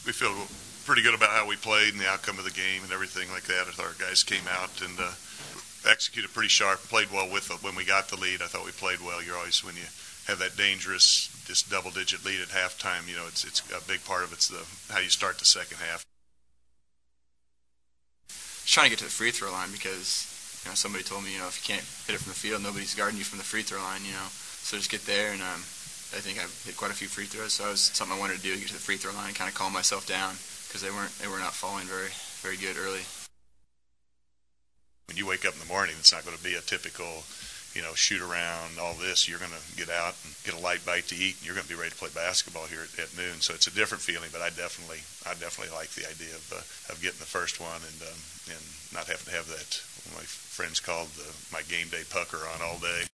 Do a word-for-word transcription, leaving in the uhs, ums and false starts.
we feel pretty good about how we played and the outcome of the game and everything like that. I thought our guys came out and uh, executed pretty sharp, played well with it. When we got the lead, I thought we played well. You're always, when you have that dangerous, just double-digit lead at halftime, you know, it's it's a big part of it's the how you start the second half. Just trying to get to the free throw line because, you know, somebody told me, you know, if you can't hit it from the field, nobody's guarding you from the free throw line, you know. So just get there, and um, I think I've hit quite a few free throws. So it was something I wanted to do, get to the free throw line, and kind of calm myself down because they weren't they were not falling very very good early. When you wake up in the morning, it's not going to be a typical, you know, shoot around, all this. You're going to get out and get a light bite to eat, and you're going to be ready to play basketball here at, at noon. So it's a different feeling, but I definitely, I definitely like the idea of uh, of getting the first one and um, and not having to have that, what my friends called the, my game day pucker on all day.